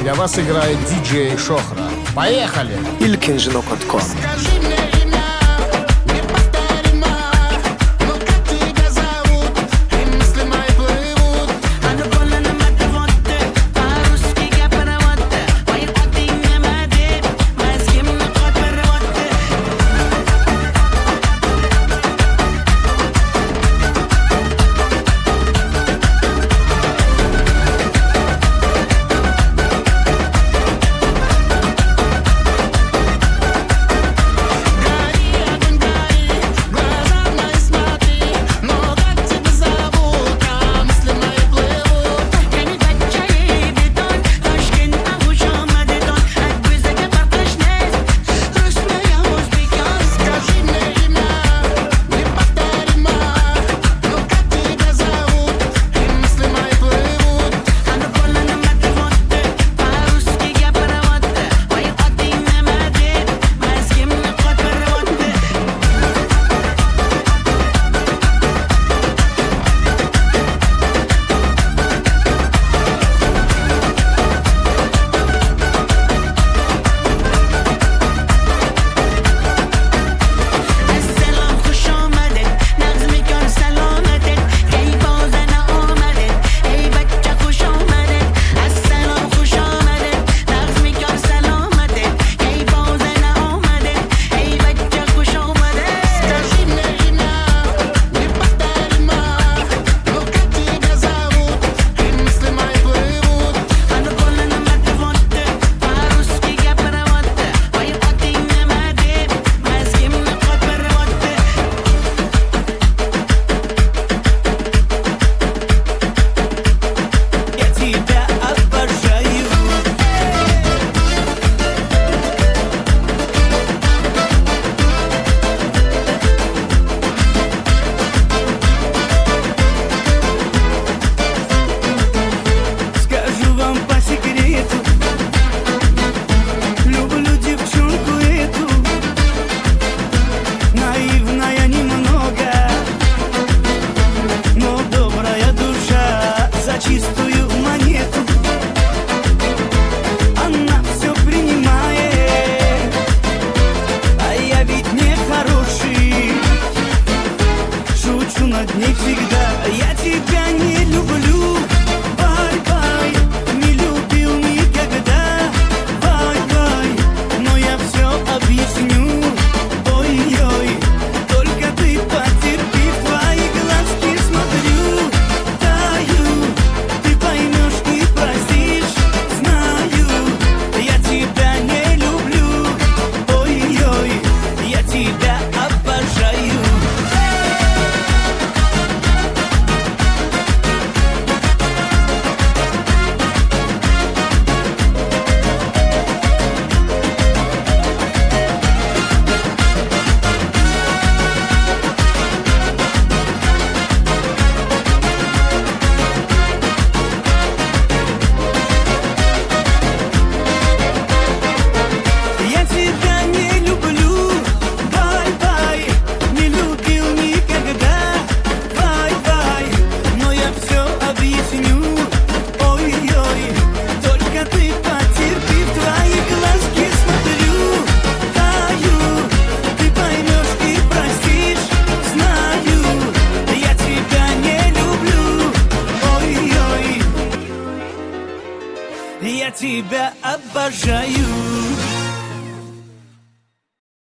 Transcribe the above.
Для вас играет диджей Шохра. Поехали! ilkinjino.com. Не всегда я тебя не люблю. Бай-бай, не любил никогда. Бай-бай, но я все объясню. Ой-ой, только ты потерпи, в твои глазки смотрю. Таю, ты поймешь и простишь. Знаю, я тебя не люблю. Ой-ой, я тебя обожаю. Я тебя обожаю.